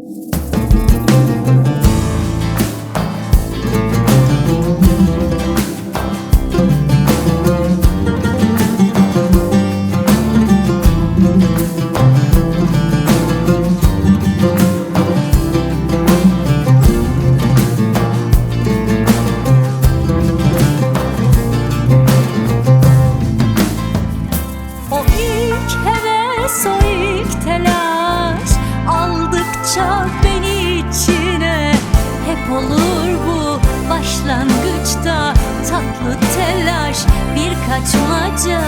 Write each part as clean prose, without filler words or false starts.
Beni içine hep olur bu başlangıçta tatlı telaş, bir kaçmaca.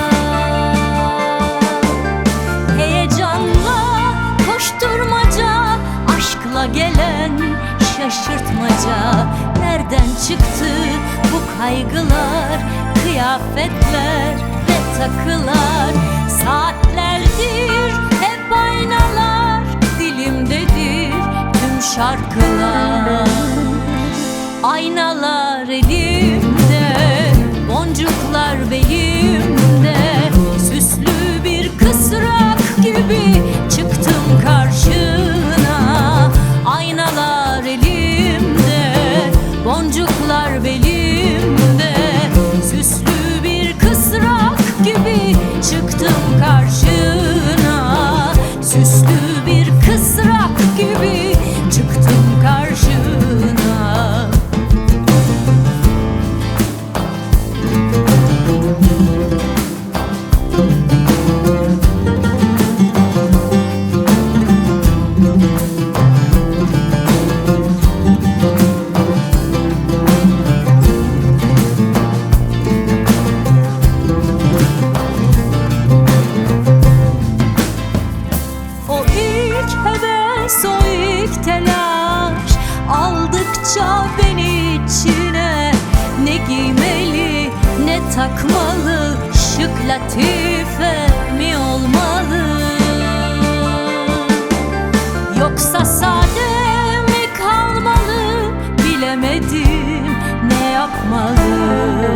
Heyecanla koşturmaca, aşkla gelen şaşırtmaca. Nereden çıktı bu kaygılar, kıyafetler ve takılar? Saatlerdir hep aynalar, dilimdedir tüm şarkılar. Aynalar elimde, boncuklar belimde. Süslü bir kısrak gibi çıktım karşına. Aynalar elimde, boncuklar belimde. Süslü bir kısrak gibi çıktım karşına. Süslü bir kısrak gibi çıktım karşına. O ilk telaş aldıkça beni içine. Ne giymeli ne takmalı, şık latife mi olmalı? Yoksa sade mi kalmalı? Bilemedim ne yapmalı.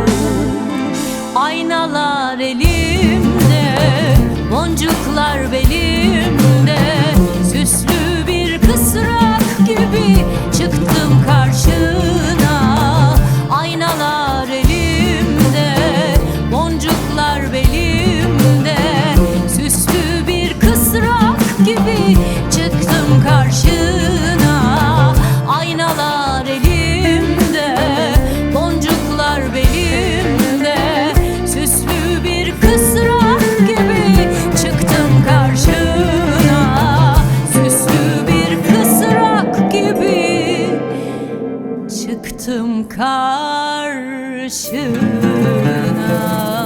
Aynalar elimde, boncuklar belimde. Süslü bir kısrak gibi çıktım karşına. Aynalar elimde, boncuklar belimde. Süslü bir kısrak gibi çıktım karşına. Aynalar elimde, boncuklar belimde. Süslü bir kısrak gibi çıktım karşına. Süslü bir kısrak gibi çıktım karşına.